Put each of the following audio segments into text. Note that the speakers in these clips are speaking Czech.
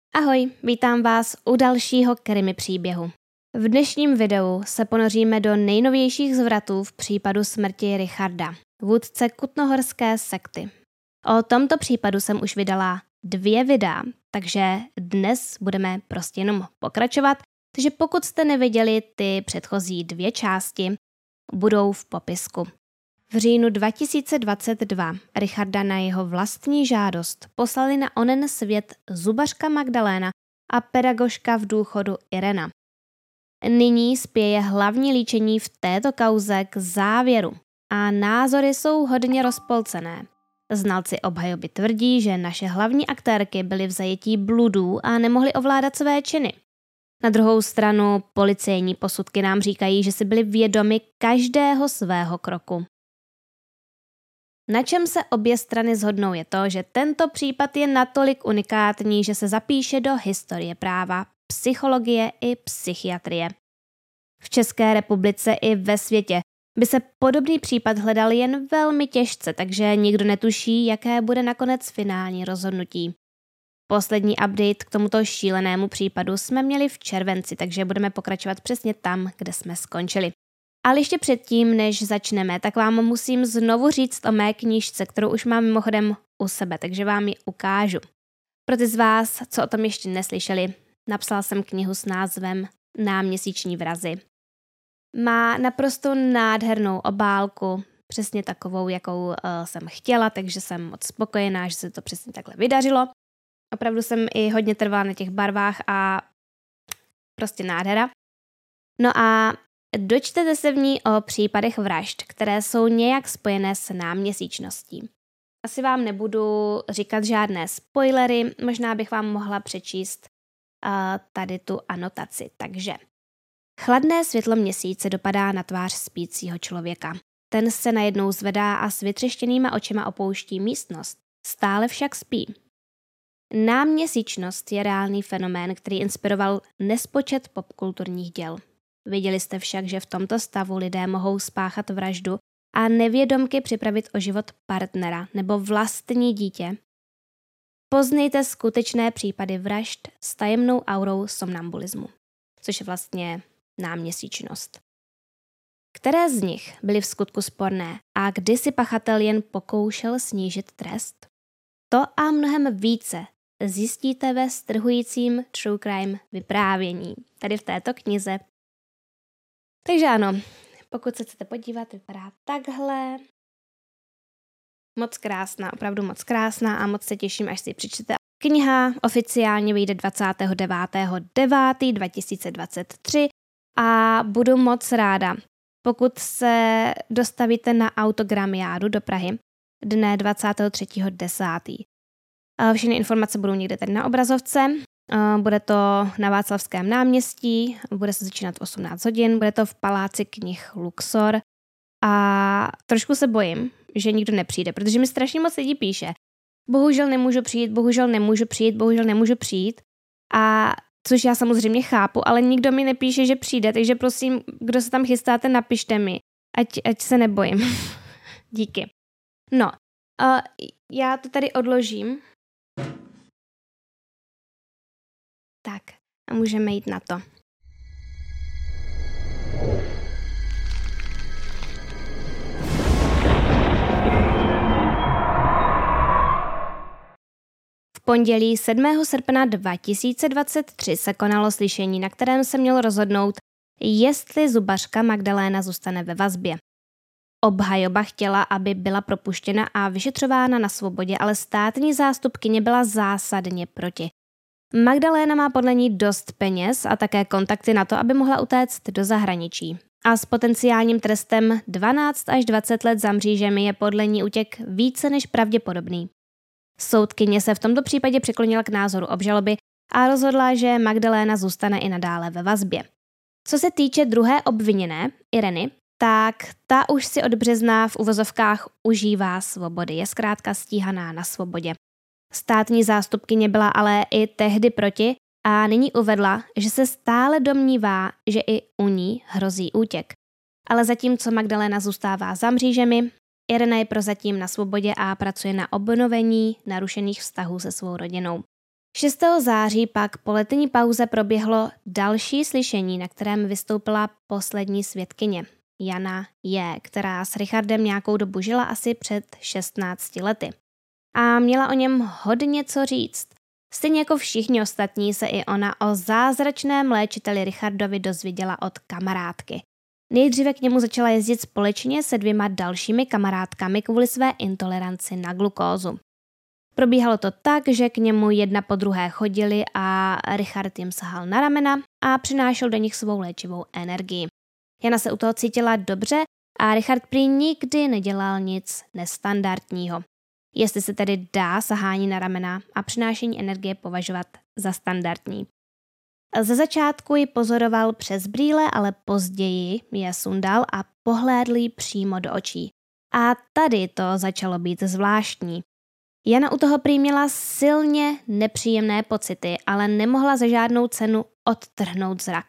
Ahoj, vítám vás u dalšího krimi příběhu. V dnešním videu se ponoříme do nejnovějších zvratů v případu smrti Richarda, vůdce kutnohorské sekty. O tomto případu jsem už vydala 2 videa, takže dnes budeme prostě jenom pokračovat, takže pokud jste neviděli ty předchozí 2 části, budou v popisku. V říjnu 2022 Richarda na jeho vlastní žádost poslali na onen svět zubařka Magdaléna a pedagožka v důchodu Irena. Nyní spěje hlavní líčení v této kauze k závěru a názory jsou hodně rozpolcené. Znalci obhajoby tvrdí, že naše hlavní aktérky byly v zajetí bludů a nemohly ovládat své činy. Na druhou stranu policejní posudky nám říkají, že si byli vědomi každého svého kroku. Na čem se obě strany shodnou je to, že tento případ je natolik unikátní, že se zapíše do historie práva, psychologie i psychiatrie. V České republice i ve světě by se podobný případ hledal jen velmi těžce, takže nikdo netuší, jaké bude nakonec finální rozhodnutí. Poslední update k tomuto šílenému případu jsme měli v červenci, takže budeme pokračovat přesně tam, kde jsme skončili. Ale ještě předtím, než začneme, tak vám musím znovu říct o mé knížce, kterou už mám mimochodem u sebe, takže vám ji ukážu. Pro ty z vás, co o tom ještě neslyšeli, napsala jsem knihu s názvem Náměsíční vrazy. Má naprosto nádhernou obálku, přesně takovou, jakou jsem chtěla, takže jsem moc spokojená, že se to přesně takhle vydařilo. Opravdu jsem i hodně trvala na těch barvách a prostě nádhera. No a dočtete se v ní o případech vražd, které jsou nějak spojené s náměsíčností. Asi vám nebudu říkat žádné spoilery, možná bych vám mohla přečíst tady tu anotaci. Takže chladné světlo měsíce dopadá na tvář spícího člověka. Ten se najednou zvedá a s vytřeštěnýma očima opouští místnost. Stále však spí. Náměsíčnost je reálný fenomén, který inspiroval nespočet popkulturních děl. Viděli jste však, že v tomto stavu lidé mohou spáchat vraždu a nevědomky připravit o život partnera nebo vlastní dítě. Poznejte skutečné případy vražd s tajemnou aurou somnambulismu, což je vlastně náměsíčnost. Které z nich byly v skutku sporné a kdy si pachatel jen pokoušel snížit trest? To a mnohem více zjistíte ve strhujícím True Crime vyprávění, tady v této knize. Takže ano, pokud se chcete podívat, vypadá takhle. Moc krásná, opravdu moc krásná a moc se těším, až si ji přečtete. Kniha oficiálně vyjde 29.9.2023 a budu moc ráda, pokud se dostavíte na autogramiádu do Prahy dne 23.10. Všechny informace budou někde tady na obrazovce. Bude to na Václavském náměstí, bude se začínat v 18 hodin, bude to v Paláci knih Luxor a trošku se bojím, že nikdo nepřijde, protože mi strašně moc lidí píše. Bohužel nemůžu přijít a což já samozřejmě chápu, ale nikdo mi nepíše, že přijde, takže prosím, kdo se tam chystáte, napište mi, ať se nebojím. Díky. No, já to tady odložím. Tak, a můžeme jít na to. V pondělí 7. srpna 2023 se konalo slyšení, na kterém se mělo rozhodnout, jestli zubařka Magdaléna zůstane ve vazbě. Obhajoba chtěla, aby byla propuštěna a vyšetřována na svobodě, ale státní zástupkyně byla zásadně proti. Magdaléna má podle ní dost peněz a také kontakty na to, aby mohla utéct do zahraničí. A s potenciálním trestem 12 až 20 let za mřížemi je podle ní útěk více než pravděpodobný. Soudkyně se v tomto případě přiklonila k názoru obžaloby a rozhodla, že Magdaléna zůstane i nadále ve vazbě. Co se týče druhé obviněné, Ireny, tak ta už si od března v uvozovkách užívá svobody, je zkrátka stíhaná na svobodě. Státní zástupkyně byla ale i tehdy proti a nyní uvedla, že se stále domnívá, že i u ní hrozí útěk. Ale zatímco Magdaléna zůstává za mřížemi, Irena je prozatím na svobodě a pracuje na obnovení narušených vztahů se svou rodinou. 6. září pak po letní pauze proběhlo další slyšení, na kterém vystoupila poslední svědkyně, Jana J., která s Richardem nějakou dobu žila asi před 16 lety. A měla o něm hodně co říct. Stejně jako všichni ostatní se i ona o zázračném léčiteli Richardovi dozvěděla od kamarádky. Nejdříve k němu začala jezdit společně se 2 dalšími kamarádkami kvůli své intoleranci na glukózu. Probíhalo to tak, že k němu jedna po druhé chodili a Richard jim sahal na ramena a přinášel do nich svou léčivou energii. Jana se u toho cítila dobře a Richard prý nikdy nedělal nic nestandardního. Jestli se tedy dá sahání na ramena a přinášení energie považovat za standardní. Ze začátku ji pozoroval přes brýle, ale později je sundal a pohlédl jí přímo do očí. A tady to začalo být zvláštní. Jana u toho prý měla silně nepříjemné pocity, ale nemohla za žádnou cenu odtrhnout zrak.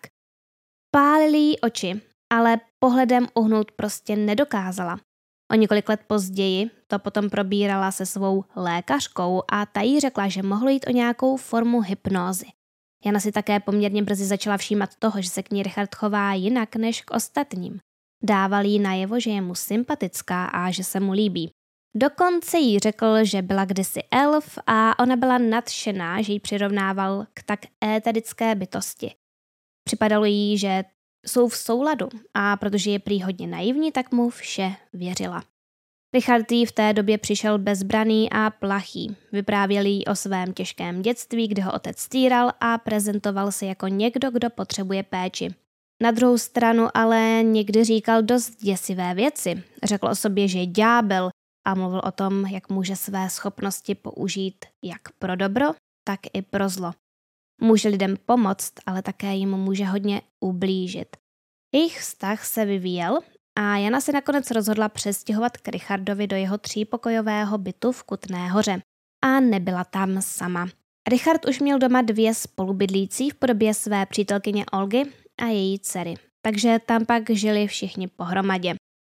Pálily jí oči, ale pohledem uhnout prostě nedokázala. O několik let později to potom probírala se svou lékařkou a ta jí řekla, že mohlo jít o nějakou formu hypnózy. Jana si také poměrně brzy začala všímat toho, že se k ní Richard chová jinak než k ostatním. Dával jí najevo, že je mu sympatická a že se mu líbí. Dokonce jí řekl, že byla kdysi elf a ona byla nadšená, že ji přirovnával k tak éterické bytosti. Připadalo jí, že jsou v souladu a protože je prý hodně naivní, tak mu vše věřila. Richard jí v té době přišel bezbraný a plachý. Vyprávěl jí o svém těžkém dětství, kdy ho otec týral a prezentoval se jako někdo, kdo potřebuje péči. Na druhou stranu ale někdy říkal dost děsivé věci. Řekl o sobě, že je ďábel a mluvil o tom, jak může své schopnosti použít jak pro dobro, tak i pro zlo. Může lidem pomoct, ale také jim může hodně ublížit. Jejich vztah se vyvíjel a Jana se nakonec rozhodla přestěhovat k Richardovi do jeho 3pokojového bytu v Kutné Hoře. A nebyla tam sama. Richard už měl doma 2 spolubydlící v podobě své přítelkyně Olgy a její dcery, takže tam pak žili všichni pohromadě.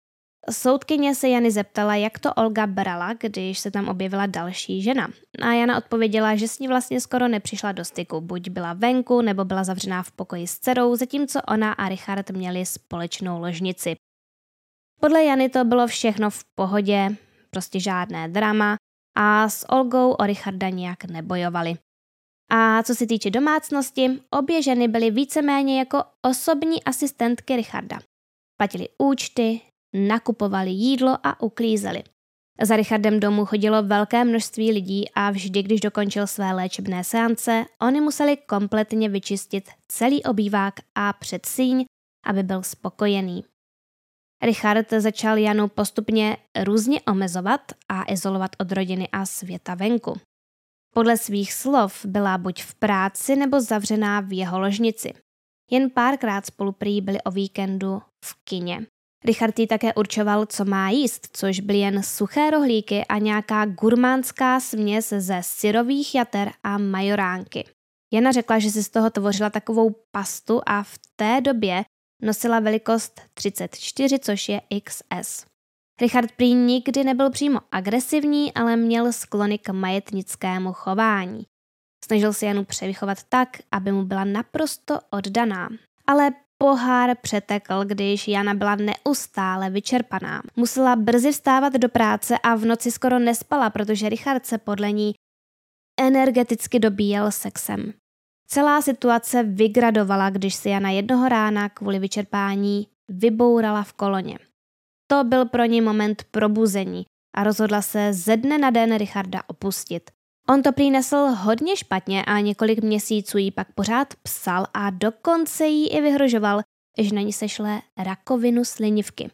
Soudkyně se Jany zeptala, jak to Olga brala, když se tam objevila další žena. A Jana odpověděla, že s ní vlastně skoro nepřišla do styku, buď byla venku, nebo byla zavřená v pokoji s dcerou, zatímco ona a Richard měli společnou ložnici. Podle Jany to bylo všechno v pohodě, prostě žádné drama a s Olgou o Richarda nijak nebojovali. A co se týče domácnosti, obě ženy byly víceméně jako osobní asistentky Richarda. Platili účty, nakupovali jídlo a uklízeli. Za Richardem domů chodilo velké množství lidí a vždy, když dokončil své léčebné seance, oni museli kompletně vyčistit celý obývák a předsíň, aby byl spokojený. Richard začal Janu postupně různě omezovat a izolovat od rodiny a světa venku. Podle svých slov byla buď v práci nebo zavřená v jeho ložnici. Jen párkrát spolu prý byli o víkendu v kině. Richard jí také určoval, co má jíst, což byly jen suché rohlíky a nějaká gurmánská směs ze syrových jater a majoránky. Jana řekla, že si z toho tvořila takovou pastu a v té době nosila velikost 34, což je XS. Richard prý nikdy nebyl přímo agresivní, ale měl sklony k majetnickému chování. Snažil se Janu převychovat tak, aby mu byla naprosto oddaná. Ale pohár přetekl, když Jana byla neustále vyčerpaná. Musela brzy vstávat do práce a v noci skoro nespala, protože Richard se podle ní energeticky dobíjel sexem. Celá situace vygradovala, když se Jana jednoho rána kvůli vyčerpání vybourala v koloně. To byl pro ní moment probuzení a rozhodla se ze dne na den Richarda opustit. On to prý nesl hodně špatně a několik měsíců jí pak pořád psal a dokonce jí i vyhrožoval, že na ní sešle rakovinu slinivky.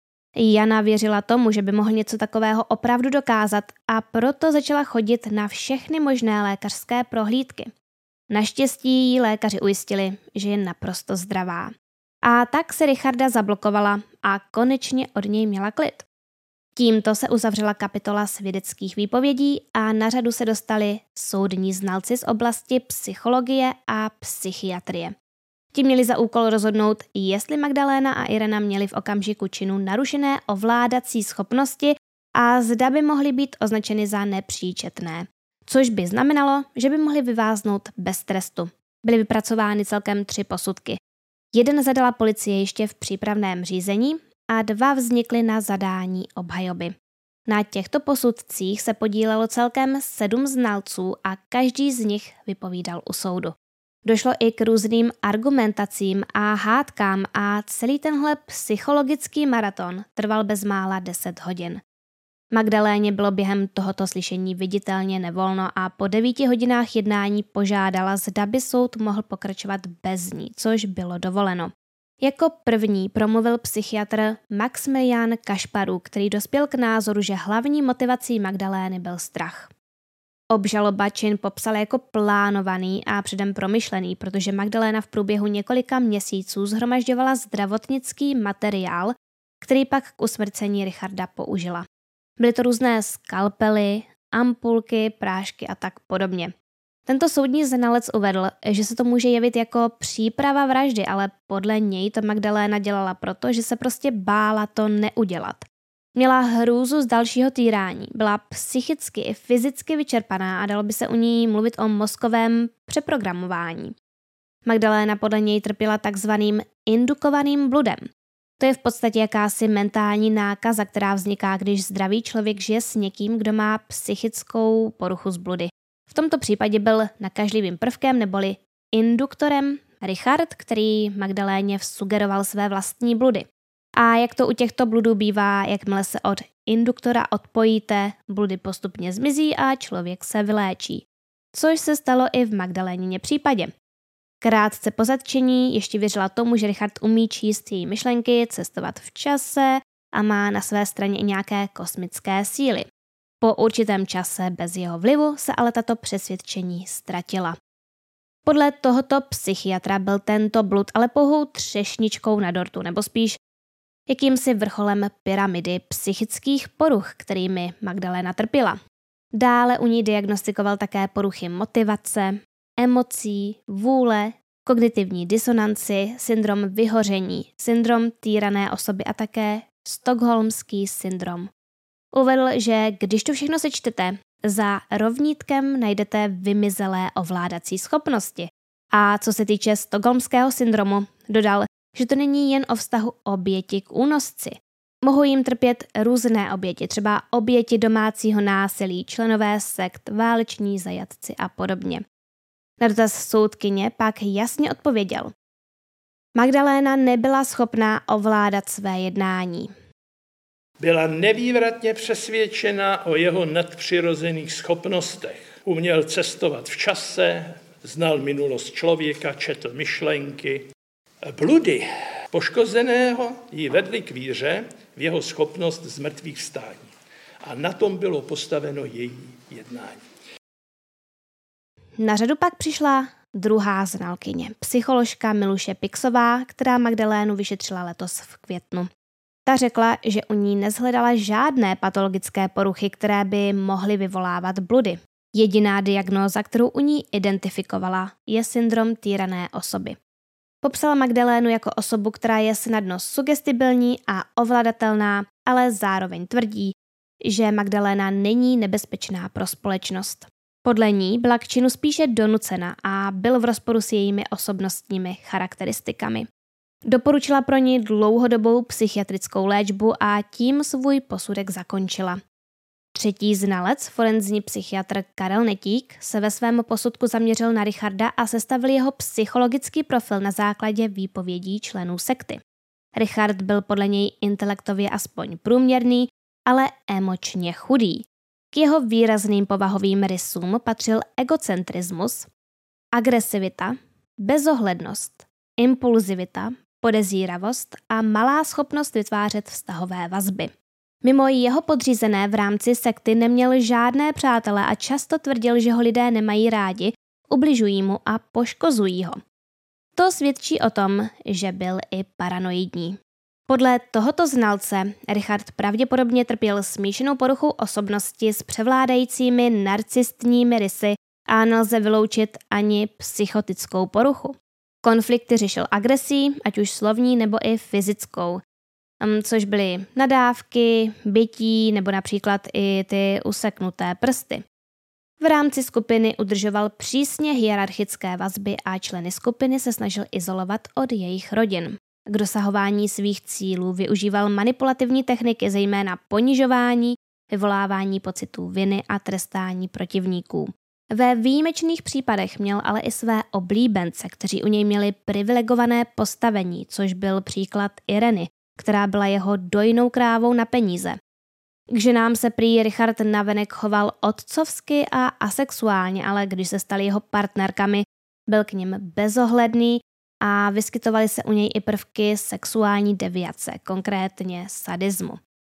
Jana věřila tomu, že by mohl něco takového opravdu dokázat a proto začala chodit na všechny možné lékařské prohlídky. Naštěstí jí lékaři ujistili, že je naprosto zdravá. A tak se Richarda zablokovala a konečně od něj měla klid. Tímto se uzavřela kapitola svědeckých výpovědí a na řadu se dostali soudní znalci z oblasti psychologie a psychiatrie. Ti měli za úkol rozhodnout, jestli Magdaléna a Irena měli v okamžiku činu narušené ovládací schopnosti a zda by mohly být označeny za nepříčetné. což by znamenalo, že by mohli vyváznout bez trestu. Byly vypracovány celkem 3 posudky. Jeden zadala policie ještě v přípravném řízení a 2 vznikly na zadání obhajoby. Na těchto posudcích se podílelo celkem 7 znalců a každý z nich vypovídal u soudu. Došlo i k různým argumentacím a hádkám a celý tenhle psychologický maraton trval bezmála 10 hodin. Magdaléně bylo během tohoto slyšení viditelně nevolno a po 9 hodinách jednání požádala, zda by soud mohl pokračovat bez ní, což bylo dovoleno. Jako první promluvil psychiatr Maximilian Kašparu, který dospěl k názoru, že hlavní motivací Magdalény byl strach. Obžaloba čin popsal jako plánovaný a předem promyšlený, protože Magdaléna v průběhu několika měsíců shromažďovala zdravotnický materiál, který pak k usmrcení Richarda použila. Byly to různé skalpely, ampulky, prášky a tak podobně. Tento soudní znalec uvedl, že se to může jevit jako příprava vraždy, ale podle něj to Magdaléna dělala proto, že se prostě bála to neudělat. Měla hrůzu z dalšího týrání, byla psychicky i fyzicky vyčerpaná a dalo by se u ní mluvit o mozkovém přeprogramování. Magdaléna podle něj trpěla takzvaným indukovaným bludem. To je v podstatě jakási mentální nákaza, která vzniká, když zdravý člověk žije s někým, kdo má psychickou poruchu z bludy. V tomto případě byl nakažlivým prvkem neboli induktorem Richard, který Magdaléně vsugeroval své vlastní bludy. A jak to u těchto bludů bývá, jakmile se od induktora odpojíte, bludy postupně zmizí a člověk se vyléčí. Což se stalo i v Magdalénině případě. Krátce po zatčení ještě věřila tomu, že Richard umí číst její myšlenky, cestovat v čase a má na své straně i nějaké kosmické síly. Po určitém čase bez jeho vlivu se ale tato přesvědčení ztratila. Podle tohoto psychiatra byl tento blud ale pouhou třešničkou na dortu, nebo spíš jakýmsi vrcholem pyramidy psychických poruch, kterými Magdaléna trpěla. Dále u ní diagnostikoval také poruchy motivace, emocí, vůle, kognitivní disonanci, syndrom vyhoření, syndrom týrané osoby a také stockholmský syndrom. Uvedl, že když to všechno sečtete, za rovnítkem najdete vymizelé ovládací schopnosti. A co se týče stockholmského syndromu, dodal, že to není jen o vztahu oběti k únosci. Mohou jim trpět různé oběti, třeba oběti domácího násilí, členové sekt, váleční zajatci a podobně. Na dotaz soudkyně pak jasně odpověděl. Magdaléna nebyla schopná ovládat své jednání. Byla nevývratně přesvědčena o jeho nadpřirozených schopnostech. Uměl cestovat v čase, znal minulost člověka, četl myšlenky. Bludy poškozeného ji vedly k víře v jeho schopnost z mrtvých vstání. A na tom bylo postaveno její jednání. Na řadu pak přišla druhá znalkyně, psycholožka Miluše Pixová, která Magdalénu vyšetřila letos v květnu. Ta řekla, že u ní neshledala žádné patologické poruchy, které by mohly vyvolávat bludy. Jediná diagnóza, kterou u ní identifikovala, je syndrom týrané osoby. Popsala Magdalénu jako osobu, která je snadno sugestibilní a ovladatelná, ale zároveň tvrdí, že Magdaléna není nebezpečná pro společnost. Podle ní byla k činu spíše donucena a byl v rozporu s jejími osobnostními charakteristikami. Doporučila pro ní dlouhodobou psychiatrickou léčbu a tím svůj posudek zakončila. Třetí znalec, forenzní psychiatr Karel Netík, se ve svém posudku zaměřil na Richarda a sestavil jeho psychologický profil na základě výpovědí členů sekty. Richard byl podle něj intelektově aspoň průměrný, ale emočně chudý. K jeho výrazným povahovým rysům patřil egocentrismus, agresivita, bezohlednost, impulzivita, podezíravost a malá schopnost vytvářet vztahové vazby. Mimo jeho podřízené v rámci sekty neměl žádné přátele a často tvrdil, že ho lidé nemají rádi, ubližují mu a poškozují ho. To svědčí o tom, že byl i paranoidní. Podle tohoto znalce Richard pravděpodobně trpěl smíšenou poruchou osobnosti s převládajícími narcistními rysy a nelze vyloučit ani psychotickou poruchu. Konflikty řešil agresí, ať už slovní nebo i fyzickou, což byly nadávky, bití nebo například i ty useknuté prsty. V rámci skupiny udržoval přísně hierarchické vazby a členy skupiny se snažil izolovat od jejich rodin. K dosahování svých cílů využíval manipulativní techniky, zejména ponižování, vyvolávání pocitů viny a trestání protivníků. Ve výjimečných případech měl ale i své oblíbence, kteří u něj měli privilegované postavení, což byl příklad Ireny, která byla jeho dojnou krávou na peníze. K ženám se prý Richard navenek choval otcovsky a asexuálně, ale když se stali jeho partnerkami, byl k nim bezohledný a vyskytovaly se u něj i prvky sexuální deviace, konkrétně sadismu.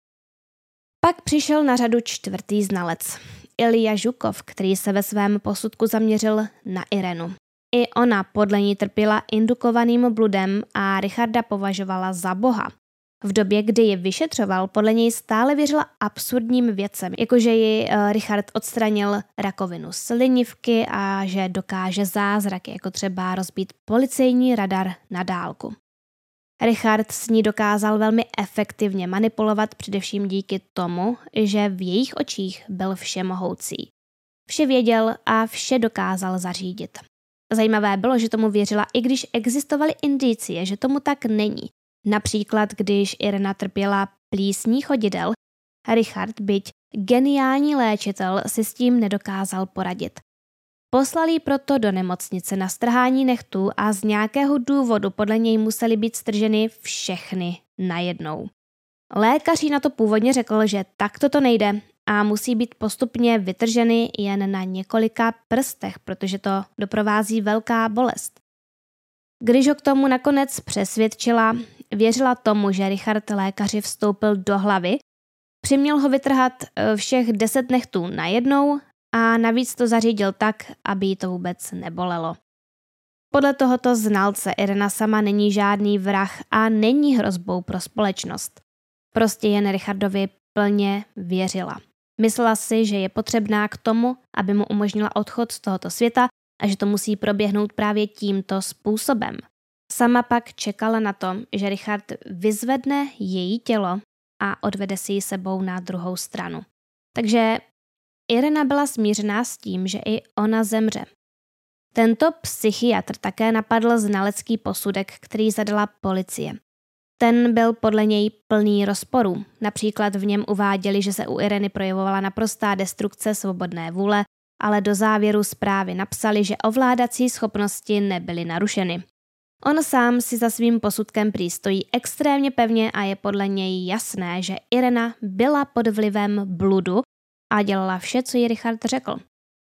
Pak přišel na řadu čtvrtý znalec, Ilja Žukov, který se ve svém posudku zaměřil na Irenu. I ona podle ní trpěla indukovaným bludem a Richarda považovala za boha. V době, kdy ji vyšetřoval, podle něj stále věřila absurdním věcem, jakože ji Richard odstranil rakovinu slinivky a že dokáže zázraky, jako třeba rozbít policejní radar na dálku. Richard s ní dokázal velmi efektivně manipulovat především díky tomu, že v jejich očích byl všemohoucí. Vše věděl a vše dokázal zařídit. Zajímavé bylo, že tomu věřila, i když existovaly indicie, že tomu tak není. Například, když Irena trpěla plísní chodidel, Richard, byť geniální léčitel, si s tím nedokázal poradit. Poslal jí proto do nemocnice na strhání nechtů a z nějakého důvodu podle něj musely být strženy všechny najednou. Lékař jí na to původně řekl, že takto to nejde a musí být postupně vytrženy jen na několika prstech, protože to doprovází velká bolest. Když ho k tomu nakonec přesvědčila, věřila tomu, že Richard lékaři vstoupil do hlavy, přiměl ho vytrhat všech 10 nechtů najednou a navíc to zařídil tak, aby jí to vůbec nebolelo. Podle tohoto znalce Irena sama není žádný vrah a není hrozbou pro společnost. Prostě jen Richardovi plně věřila. Myslela si, že je potřebná k tomu, aby mu umožnila odchod z tohoto světa a že to musí proběhnout právě tímto způsobem. Sama pak čekala na to, že Richard vyzvedne její tělo a odvede si ji sebou na druhou stranu. Takže Irena byla smířená s tím, že i ona zemře. Tento psychiatr také napadl znalecký posudek, který zadala policie. Ten byl podle něj plný rozporů. Například v něm uváděli, že se u Ireny projevovala naprostá destrukce svobodné vůle, ale do závěru zprávy napsali, že ovládací schopnosti nebyly narušeny. On sám si za svým posudkem prý stojí extrémně pevně a je podle něj jasné, že Irena byla pod vlivem bludu a dělala vše, co jí Richard řekl.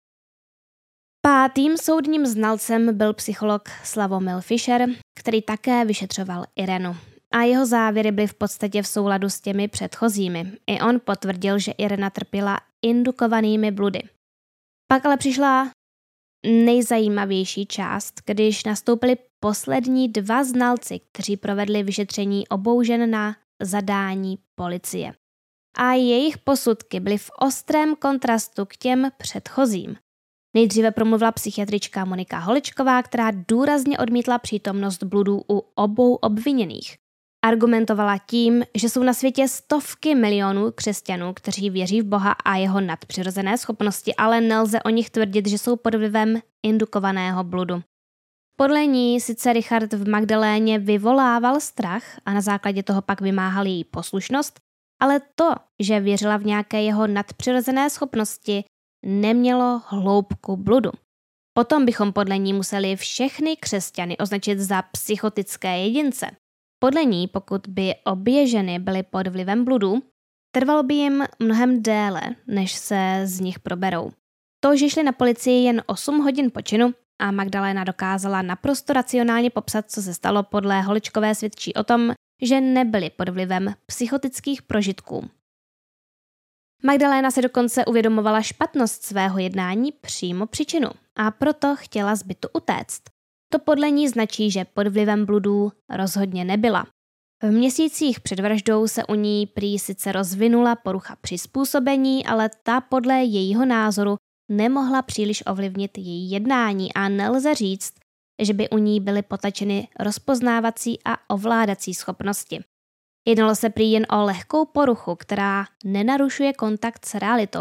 Pátým soudním znalcem byl psycholog Slavomil Fischer, který také vyšetřoval Irenu. A jeho závěry byly v podstatě v souladu s těmi předchozími. I on potvrdil, že Irena trpěla indukovanými bludy. Pak ale přišla nejzajímavější část, když nastoupili poslední 2 znalci, kteří provedli vyšetření obou žen na zadání policie. A jejich posudky byly v ostrém kontrastu k těm předchozím. Nejdříve promluvila psychiatrička Monika Holečková, která důrazně odmítla přítomnost bludů u obou obviněných. Argumentovala tím, že jsou na světě stovky milionů křesťanů, kteří věří v Boha a jeho nadpřirozené schopnosti, ale nelze o nich tvrdit, že jsou pod vlivem indukovaného bludu. Podle ní sice Richard v Magdaléně vyvolával strach a na základě toho pak vymáhal její poslušnost, ale to, že věřila v nějaké jeho nadpřirozené schopnosti, nemělo hloubku bludu. Potom bychom podle ní museli všechny křesťany označit za psychotické jedince. Podle ní, pokud by obě ženy byly pod vlivem bludu, trvalo by jim mnohem déle, než se z nich proberou. To, že šli na policii jen 8 hodin po činu a Magdaléna dokázala naprosto racionálně popsat, co se stalo, podle Holečkové svědčí o tom, že nebyli pod vlivem psychotických prožitků. Magdaléna se dokonce uvědomovala špatnost svého jednání přímo při činu a proto chtěla z bytu utéct. To podle ní značí, že pod vlivem bludů rozhodně nebyla. V měsících před vraždou se u ní prý sice rozvinula porucha přizpůsobení, ale ta podle jejího názoru nemohla příliš ovlivnit její jednání a nelze říct, že by u ní byly potlačeny rozpoznávací a ovládací schopnosti. Jednalo se prý jen o lehkou poruchu, která nenarušuje kontakt s realitou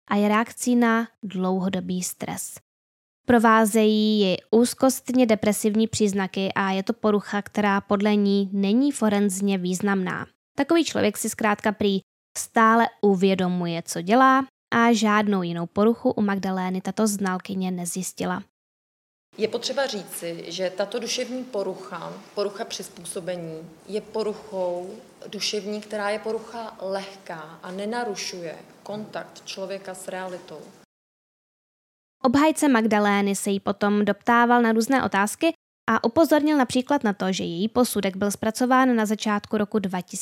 a je reakcí na dlouhodobý stres. Provázejí ji úzkostně depresivní příznaky a je to porucha, která podle ní není forenzně významná. Takový člověk si zkrátka prý stále uvědomuje, co dělá, a žádnou jinou poruchu u Magdalény tato znalkyně nezjistila. Je potřeba říci, že tato duševní porucha přizpůsobení, je poruchou duševní, která je porucha lehká a nenarušuje kontakt člověka s realitou. Obhájce Magdalény se jí potom doptával na různé otázky a upozornil například na to, že její posudek byl zpracován na začátku roku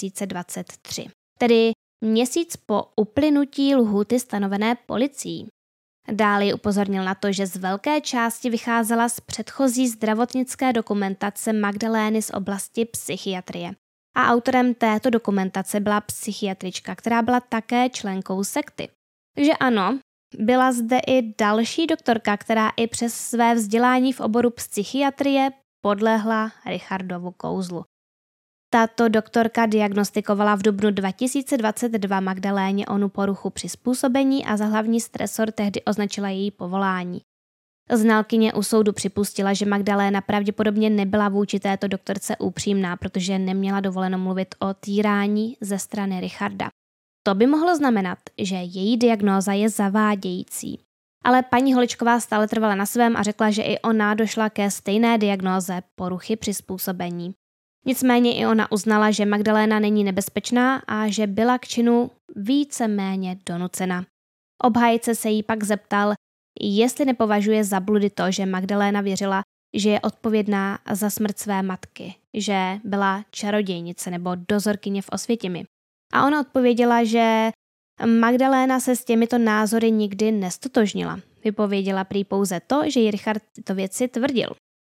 2023, tedy měsíc po uplynutí lhůty stanovené policií. Dále upozornil na to, že z velké části vycházela z předchozí zdravotnické dokumentace Magdalény z oblasti psychiatrie. A autorem této dokumentace byla psychiatrička, která byla také členkou sekty. Takže ano, byla zde i další doktorka, která i přes své vzdělání v oboru psychiatrie podlehla Richardovu kouzlu. Tato doktorka diagnostikovala v dubnu 2022 Magdaléně onu poruchu přizpůsobení a za hlavní stresor tehdy označila její povolání. Znalkyně u soudu připustila, že Magdaléna pravděpodobně nebyla vůči této doktorce upřímná, protože neměla dovoleno mluvit o týrání ze strany Richarda. To by mohlo znamenat, že její diagnóza je zavádějící. Ale paní Holečková stále trvala na svém a řekla, že i ona došla ke stejné diagnóze poruchy přizpůsobení. Nicméně i ona uznala, že Magdaléna není nebezpečná a že byla k činu víceméně donucena. Obhájce se jí pak zeptal, jestli nepovažuje za bludy to, že Magdaléna věřila, že je odpovědná za smrt své matky, že byla čarodějnice nebo dozorkyně v Osvětimi. A ona odpověděla, že Magdaléna se s těmito názory nikdy nestotožnila. Vypověděla prý pouze to, že jí Richard tyto věci tvrdil.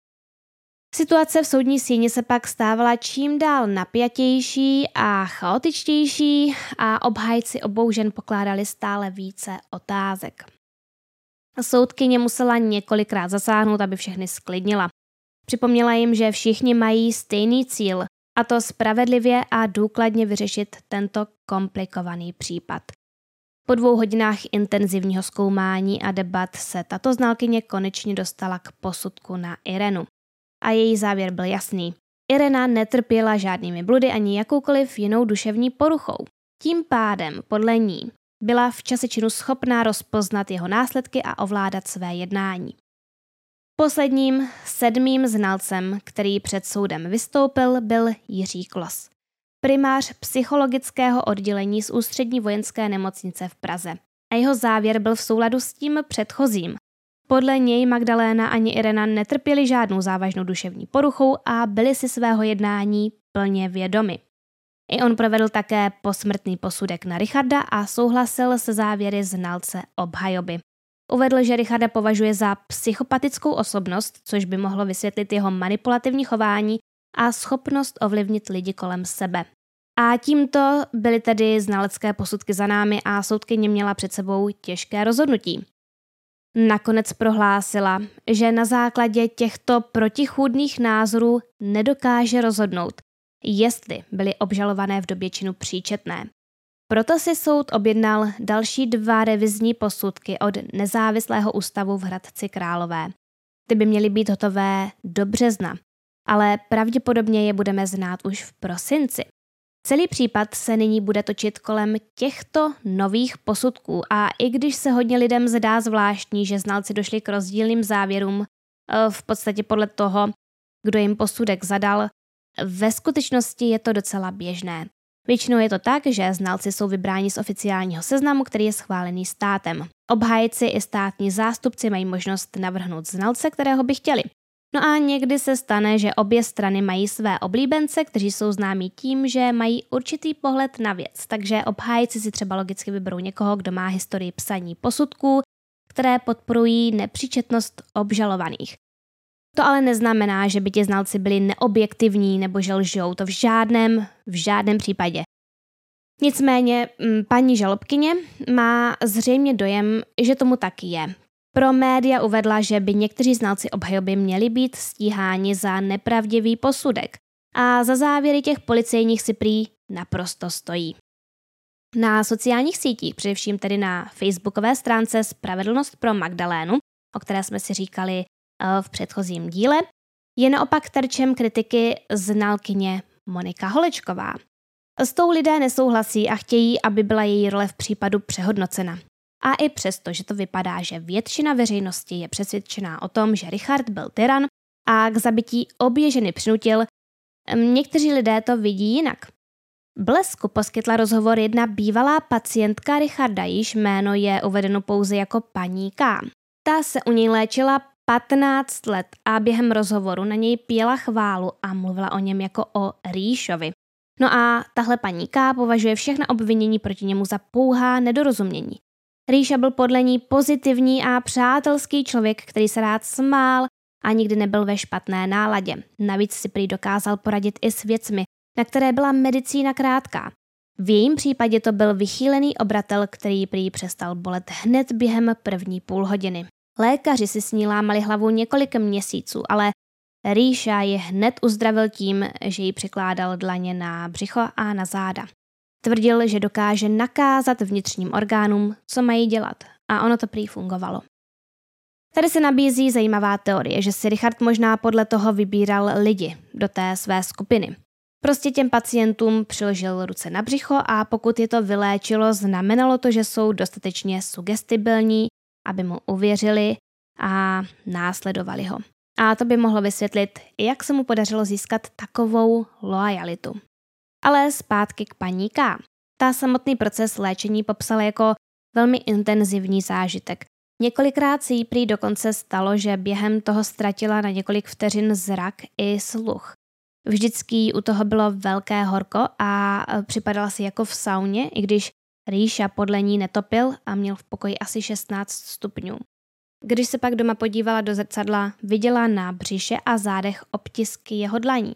Situace v soudní síni se pak stávala čím dál napjatější a chaotičtější a obhájci obou žen pokládali stále více otázek. Soudkyně musela několikrát zasáhnout, aby všechny sklidnila. Připomněla jim, že všichni mají stejný cíl, a to spravedlivě a důkladně vyřešit tento komplikovaný případ. Po 2 hodinách intenzivního zkoumání a debat se tato znalkyně konečně dostala k posudku na Irenu. A její závěr byl jasný. Irena netrpěla žádnými bludy ani jakoukoliv jinou duševní poruchou. Tím pádem, podle ní, byla v čase činu schopná rozpoznat jeho následky a ovládat své jednání. Posledním 7. znalcem, který před soudem vystoupil, byl Jiří Klos, primář psychologického oddělení z Ústřední vojenské nemocnice v Praze. A jeho závěr byl v souladu s tím předchozím. Podle něj Magdaléna ani Irena netrpěli žádnou závažnou duševní poruchou a byli si svého jednání plně vědomi. I on provedl také posmrtný posudek na Richarda a souhlasil se závěry znalce obhajoby. Uvedl, že Richarda považuje za psychopatickou osobnost, což by mohlo vysvětlit jeho manipulativní chování a schopnost ovlivnit lidi kolem sebe. A tímto byly tedy znalecké posudky za námi a soudkyně měla před sebou těžké rozhodnutí. Nakonec prohlásila, že na základě těchto protichůdných názorů nedokáže rozhodnout, jestli byly obžalované v době činu příčetné. Proto si soud objednal další 2 revizní posudky od nezávislého ústavu v Hradci Králové. Ty by měly být hotové do března, ale pravděpodobně je budeme znát už v prosinci. Celý případ se nyní bude točit kolem těchto nových posudků a i když se hodně lidem zdá zvláštní, že znalci došli k rozdílným závěrům, v podstatě podle toho, kdo jim posudek zadal, ve skutečnosti je to docela běžné. Většinou je to tak, že znalci jsou vybráni z oficiálního seznamu, který je schválený státem. Obhájci i státní zástupci mají možnost navrhnout znalce, kterého by chtěli. No a někdy se stane, že obě strany mají své oblíbence, kteří jsou známí tím, že mají určitý pohled na věc, takže obhájci si třeba logicky vyberou někoho, kdo má historii psaní posudků, které podporují nepříčetnost obžalovaných. To ale neznamená, že by ti znalci byli neobjektivní nebo že lžou, to v žádném případě. Nicméně paní žalobkyně má zřejmě dojem, že tomu tak je. Pro média uvedla, že by někteří znalci obhajoby měli být stíháni za nepravdivý posudek a za závěry těch policejních si prý naprosto stojí. Na sociálních sítích, především tedy na facebookové stránce Spravedlnost pro Magdalénu, o které jsme si říkali v předchozím díle, je naopak terčem kritiky znalkyně Monika Holečková. S tou lidé nesouhlasí a chtějí, aby byla její role v případu přehodnocena. A i přesto, že to vypadá, že většina veřejnosti je přesvědčená o tom, že Richard byl tyran a k zabití obě ženy přinutil, někteří lidé to vidí jinak. Blesku poskytla rozhovor jedna bývalá pacientka Richarda, již jméno je uvedeno pouze jako paní K. Ta se u něj léčila 15 let a během rozhovoru na něj pěla chválu a mluvila o něm jako o Ríšovi. No a tahle paní K považuje všechna obvinění proti němu za pouhá nedorozumění. Ríša byl podle ní pozitivní a přátelský člověk, který se rád smál a nikdy nebyl ve špatné náladě. Navíc si prý dokázal poradit i s věcmi, na které byla medicína krátká. V jejím případě to byl vychýlený obratel, který prý přestal bolet hned během první půl hodiny. Lékaři si s ní lámali hlavu několik měsíců, ale Ríša je hned uzdravil tím, že jí přikládal dlaně na břicho a na záda. Tvrdil, že dokáže nakázat vnitřním orgánům, co mají dělat, a ono to prý fungovalo. Tady se nabízí zajímavá teorie, že si Richard možná podle toho vybíral lidi do té své skupiny. Prostě těm pacientům přiložil ruce na břicho a pokud je to vyléčilo, znamenalo to, že jsou dostatečně sugestibilní, aby mu uvěřili a následovali ho. A to by mohlo vysvětlit, jak se mu podařilo získat takovou loajalitu. Ale zpátky k paní K. Ta samotný proces léčení popsala jako velmi intenzivní zážitek. Několikrát se jí prý dokonce stalo, že během toho ztratila na několik vteřin zrak i sluch. Vždycky u toho bylo velké horko a připadala si jako v sauně, i když Ríša podle ní netopil a měl v pokoji asi 16 stupňů. Když se pak doma podívala do zrcadla, viděla na břiše a zádech obtisky jeho dlaní.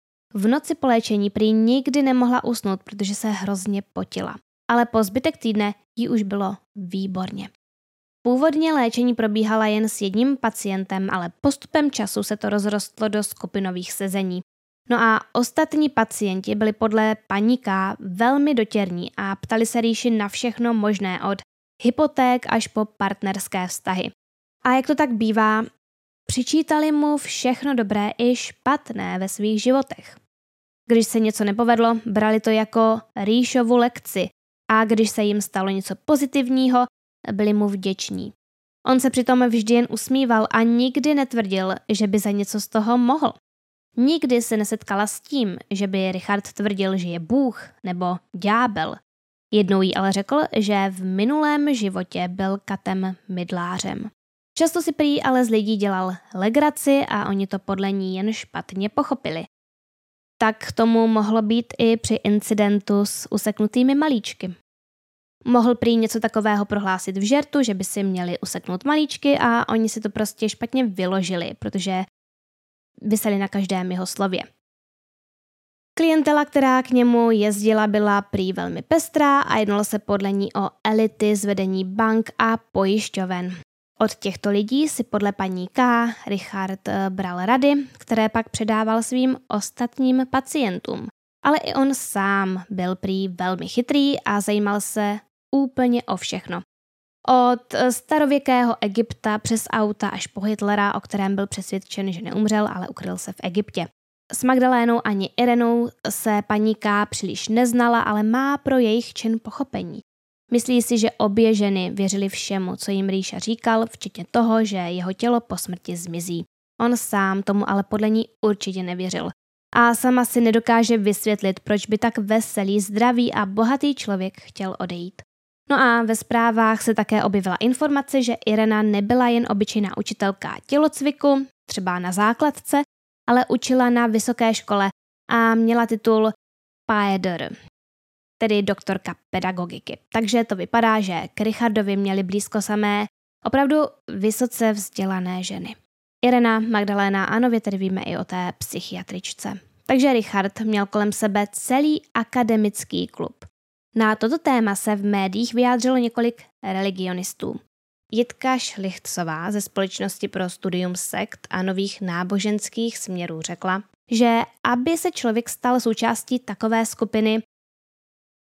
V noci po léčení prý nikdy nemohla usnout, protože se hrozně potila. Ale po zbytek týdne jí už bylo výborně. Původně léčení probíhala jen s jedním pacientem, ale postupem času se to rozrostlo do skupinových sezení. No a ostatní pacienti byli podle paní K velmi dotěrní a ptali se Ríši na všechno možné od hypoték až po partnerské vztahy. A jak to tak bývá, přičítali mu všechno dobré i špatné ve svých životech. Když se něco nepovedlo, brali to jako Ríšovu lekci a když se jim stalo něco pozitivního, byli mu vděční. On se přitom vždy jen usmíval a nikdy netvrdil, že by za něco z toho mohl. Nikdy se nesetkala s tím, že by Richard tvrdil, že je Bůh nebo ďábel. Jednou jí ale řekl, že v minulém životě byl katem mydlářem. Často si prý ale z lidí dělal legraci a oni to podle ní jen špatně pochopili. Tak tomu mohlo být i při incidentu s useknutými malíčky. Mohl prý něco takového prohlásit v žertu, že by si měli useknout malíčky a oni si to prostě špatně vyložili, protože viseli na každém jeho slově. Klientela, která k němu jezdila, byla prý velmi pestrá a jednalo se podle ní o elity z vedení bank a pojišťoven. Od těchto lidí si podle paní K. Richard bral rady, které pak předával svým ostatním pacientům. Ale i on sám byl prý velmi chytrý a zajímal se úplně o všechno. Od starověkého Egypta přes auta až po Hitlera, o kterém byl přesvědčen, že neumřel, ale ukryl se v Egyptě. S Magdalénou ani Irenou se paní K. příliš neznala, ale má pro jejich čin pochopení. Myslí si, že obě ženy věřily všemu, co jim Ríša říkal, včetně toho, že jeho tělo po smrti zmizí. On sám tomu ale podle ní určitě nevěřil. A sama si nedokáže vysvětlit, proč by tak veselý, zdravý a bohatý člověk chtěl odejít. No a ve zprávách se také objevila informace, že Irena nebyla jen obyčejná učitelka tělocviku, třeba na základce, ale učila na vysoké škole a měla titul PhD, tedy doktorka pedagogiky. Takže to vypadá, že k Richardovi měli blízko samé opravdu vysoce vzdělané ženy. Irena, Magdaléna a nově tedy víme i o té psychiatričce. Takže Richard měl kolem sebe celý akademický klub. Na toto téma se v médiích vyjádřilo několik religionistů. Jitka Šlichtcová ze Společnosti pro studium sekt a nových náboženských směrů řekla, že aby se člověk stal součástí takové skupiny,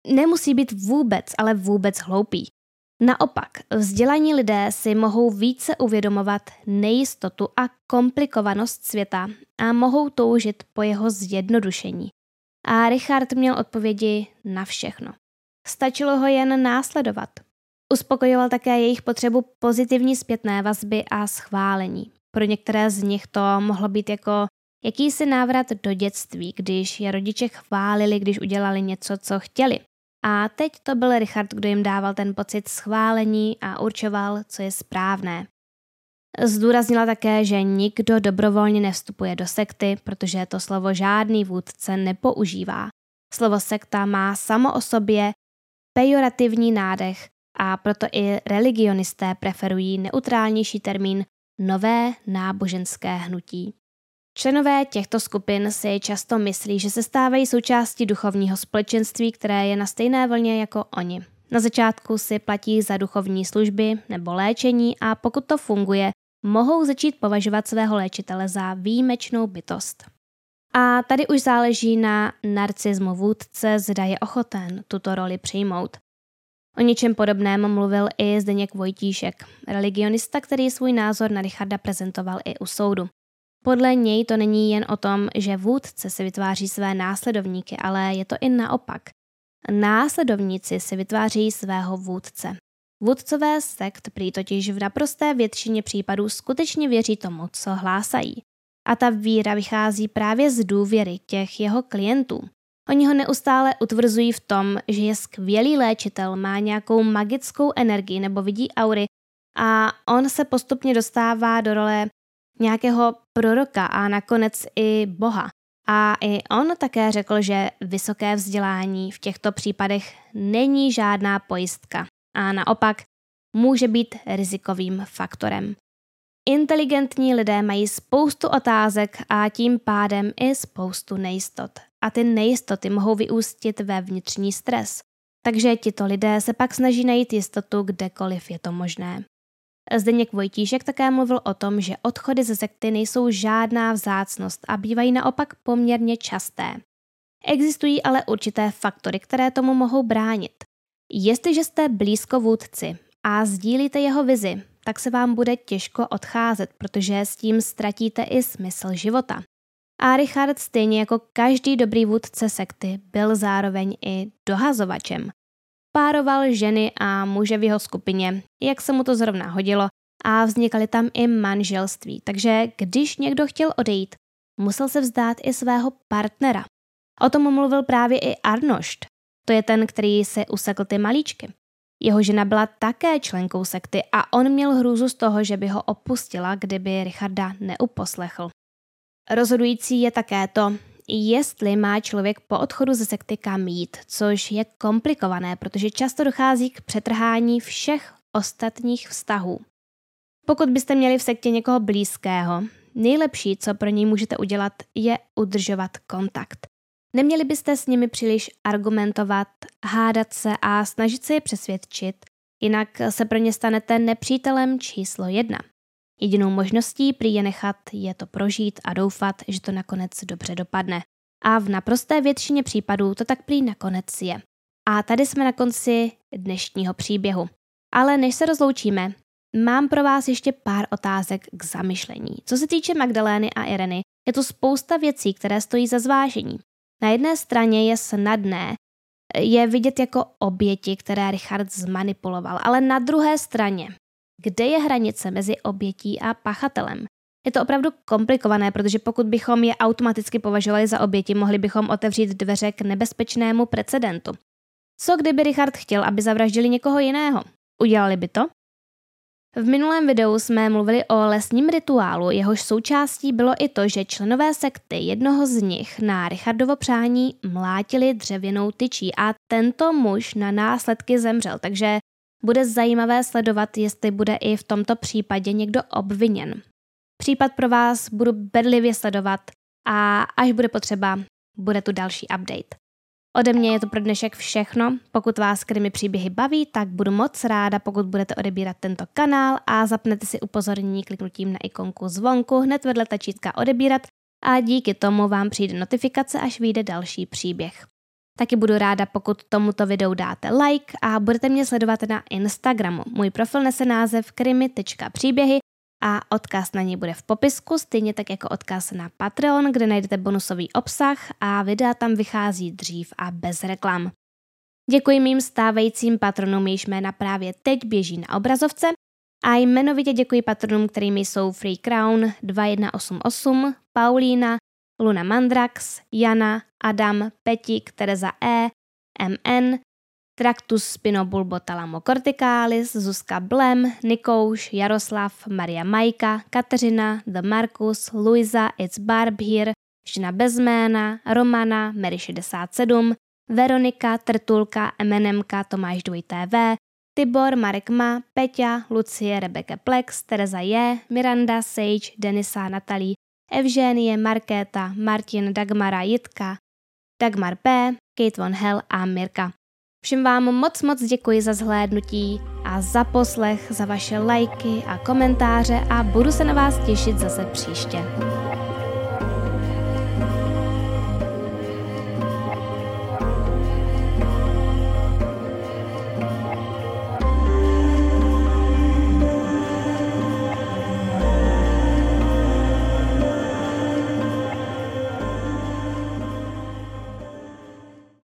nemusí být vůbec, ale vůbec hloupý. Naopak, vzdělaní lidé si mohou více uvědomovat nejistotu a komplikovanost světa a mohou toužit po jeho zjednodušení. A Richard měl odpovědi na všechno. Stačilo ho jen následovat. Uspokojoval také jejich potřebu pozitivní zpětné vazby a schválení. Pro některé z nich to mohlo být jako jakýsi návrat do dětství, když je rodiče chválili, když udělali něco, co chtěli. A teď to byl Richard, kdo jim dával ten pocit schválení a určoval, co je správné. Zdůraznila také, že nikdo dobrovolně nevstupuje do sekty, protože to slovo žádný vůdce nepoužívá. Slovo sekta má samo o sobě pejorativní nádech a proto i religionisté preferují neutrálnější termín nové náboženské hnutí. Členové těchto skupin si často myslí, že se stávají součástí duchovního společenství, které je na stejné vlně jako oni. Na začátku si platí za duchovní služby nebo léčení a pokud to funguje, mohou začít považovat svého léčitele za výjimečnou bytost. A tady už záleží na narcismu vůdce, zda je ochoten tuto roli přijmout. O něčem podobném mluvil i Zdeněk Vojtíšek, religionista, který svůj názor na Richarda prezentoval i u soudu. Podle něj to není jen o tom, že vůdce si vytváří své následovníky, ale je to i naopak. Následovníci si vytváří svého vůdce. Vůdcové sekt prý totiž v naprosté většině případů skutečně věří tomu, co hlásají. A ta víra vychází právě z důvěry těch jeho klientů. Oni ho neustále utvrzují v tom, že je skvělý léčitel, má nějakou magickou energii nebo vidí aury a on se postupně dostává do role nějakého proroka a nakonec i Boha. A i on také řekl, že vysoké vzdělání v těchto případech není žádná pojistka a naopak může být rizikovým faktorem. Inteligentní lidé mají spoustu otázek a tím pádem i spoustu nejistot. A ty nejistoty mohou vyústit ve vnitřní stres. Takže tito lidé se pak snaží najít jistotu kdekoliv je to možné. Zdeněk Vojtíšek také mluvil o tom, že odchody ze sekty nejsou žádná vzácnost a bývají naopak poměrně časté. Existují ale určité faktory, které tomu mohou bránit. Jestliže jste blízko vůdci a sdílíte jeho vizi, tak se vám bude těžko odcházet, protože s tím ztratíte i smysl života. A Richard, stejně jako každý dobrý vůdce sekty, byl zároveň i dohazovačem. Pároval ženy a muže v jeho skupině, jak se mu to zrovna hodilo, a vznikaly tam i manželství, takže když někdo chtěl odejít, musel se vzdát i svého partnera. O tom mluvil právě i Arnošt, to je ten, který se usekl ty malíčky. Jeho žena byla také členkou sekty a on měl hrůzu z toho, že by ho opustila, kdyby Richarda neuposlechl. Rozhodující je také to, jestli má člověk po odchodu ze sekty kam jít, což je komplikované, protože často dochází k přetrhání všech ostatních vztahů. Pokud byste měli v sektě někoho blízkého, nejlepší, co pro něj můžete udělat, je udržovat kontakt. Neměli byste s nimi příliš argumentovat, hádat se a snažit se je přesvědčit, jinak se pro ně stanete nepřítelem číslo 1. Jedinou možností prý je nechat je to prožít a doufat, že to nakonec dobře dopadne. A v naprosté většině případů to tak prý nakonec je. A tady jsme na konci dnešního příběhu. Ale než se rozloučíme, mám pro vás ještě pár otázek k zamyšlení. Co se týče Magdalény a Ireny, je tu spousta věcí, které stojí za zvážení. Na jedné straně je snadné je vidět jako oběti, které Richard zmanipuloval, ale na druhé straně, kde je hranice mezi obětí a pachatelem? Je to opravdu komplikované, protože pokud bychom je automaticky považovali za oběti, mohli bychom otevřít dveře k nebezpečnému precedentu. Co kdyby Richard chtěl, aby zavraždili někoho jiného? Udělali by to? V minulém videu jsme mluvili o lesním rituálu, jehož součástí bylo i to, že členové sekty jednoho z nich na Richardovo přání mlátili dřevěnou tyčí a tento muž na následky zemřel, takže bude zajímavé sledovat, jestli bude i v tomto případě někdo obviněn. Případ pro vás budu bedlivě sledovat a až bude potřeba, bude tu další update. Ode mě je to pro dnešek všechno. Pokud vás krimi příběhy baví, tak budu moc ráda, pokud budete odebírat tento kanál a zapnete si upozornění kliknutím na ikonku zvonku hned vedle tlačítka odebírat a díky tomu vám přijde notifikace, až vyjde další příběh. Taky budu ráda, pokud tomuto videu dáte like a budete mě sledovat na Instagramu. Můj profil nese název krimi.příběhy a odkaz na něj bude v popisku, stejně tak jako odkaz na Patreon, kde najdete bonusový obsah a videa tam vychází dřív a bez reklam. Děkuji mým stávajícím patronům, jejichž jména právě teď běží na obrazovce a jmenovitě děkuji patronům, kterými jsou Free Crown 2188, Paulína, Luna Mandrax, Jana, Adam, Petik, Tereza E, MN, Tractus Spinobulbotalamo corticalis, Zuzka Blem, Nikouš, Jaroslav, Maria Majka, Kateřina, The Marcus, Luisa, It's Barb Here, Žena bez jména, Romana, Mary 67, Veronika, Trtulka, MNMka, Tomáš 2TV, Tibor, Marek Ma, Peťa, Lucie, Rebecca Plex, Tereza J, Miranda, Sage, Denisa, Natalie, Evženie, Markéta, Martin, Dagmara, Jitka, Dagmar P, Kate von Hell a Mirka. Všem vám moc děkuji za zhlédnutí a za poslech, za vaše lajky a komentáře a budu se na vás těšit zase příště.